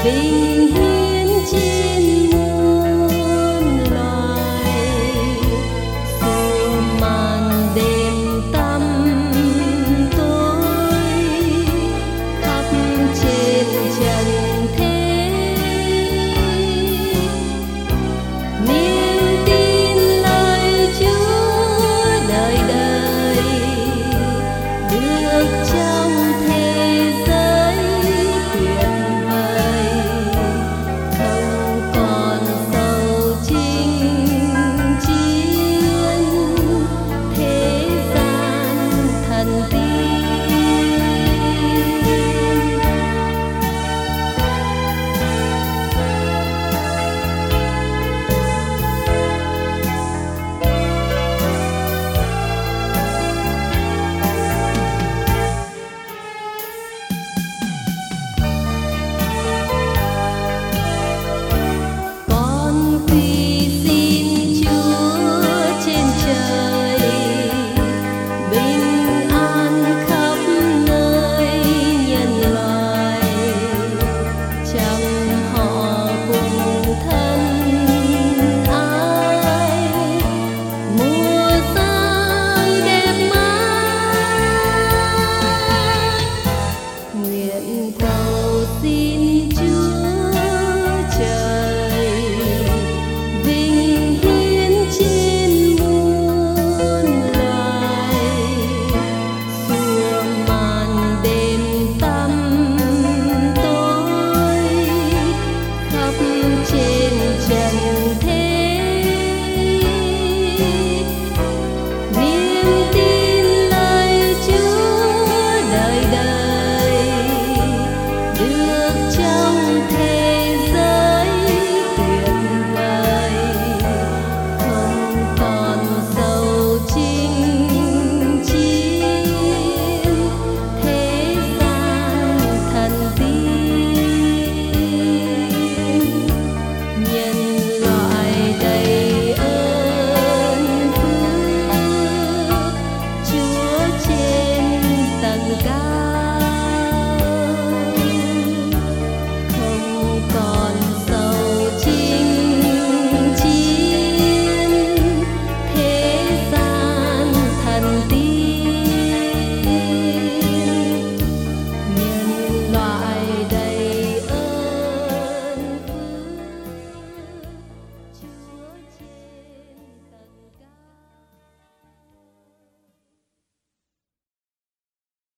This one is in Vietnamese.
vinh hiến trên muôn loài, dù màn đêm tăm tối khắp trên trần thế. Niềm tin lời Chúa đời đời được trong thế giới tuyệt vời, không còn sầu chinh chiến thế gian thần tiên. Con quy xin Chúa trên trời, bình an khắp nơi nhân loại, chẳng họ cùng thân ai, mùa sang đẹp mãi. Nguyện cầu xin Chúa